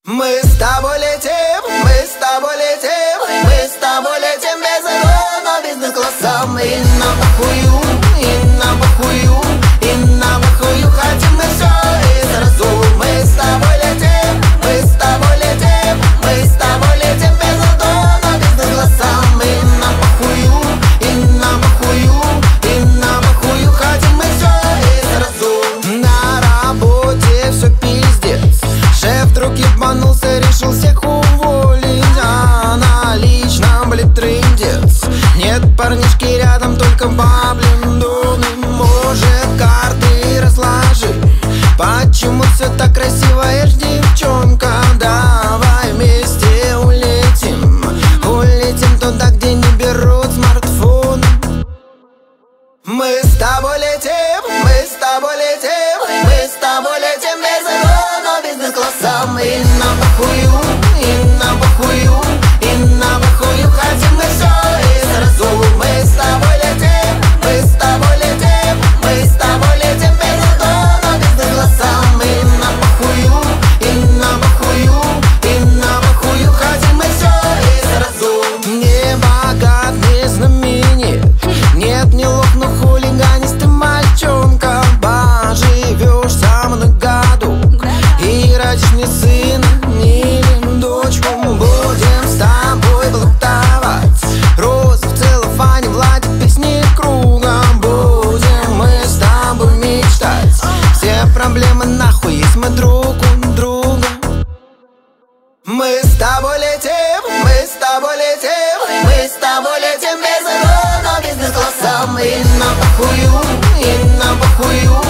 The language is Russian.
Мы с тобой летим, мы с тобой летим, мы с тобой летим без этого, но бизнес-классом. И на похую, и на похую, и на похую хотим мы все и сразу. Мы с тобой летим, мы с тобой летим, мы с тобой летим без этого, но бизнес-классом. И на похую, и на похую, и на похую хотим мы все и сразу. На работе все пиздец, шеф вдруг ебанулся, решил всех уволить, а на личном, блин, трындец. Нет парнишки рядом, только баблин. Может, карты разложи? Почему все так красиво, ешь, девчонка? Давай вместе улетим, улетим туда, где не берут смартфон. Мы с тобой летим, мы с тобой летим, мы с тобой летим без этого, но бизнес-классом. И на похую, и на похую, и на похую хотим мы все и сразу. Мы с тобой летим, мы с тобой летим, мы с тобой летим без этого, но бизнес-классом. И на похую, и на похую, и на похую хотим мы все и сразу. Не богат, не знаменит, нет, не лох, но хулиганистый мальчонка. Поживешь со мной году и родишь мне сына или дочку. Будем с тобой блатовать розы в целлофане, владеть песни кругом. Будем мы с тобой мечтать, все проблемы нахуй есть мы друг у друга. Мы с тобой летим, мы с тобой летим, мы с тобой летим без этого, но бизнес-классом. И на похую, и на похую,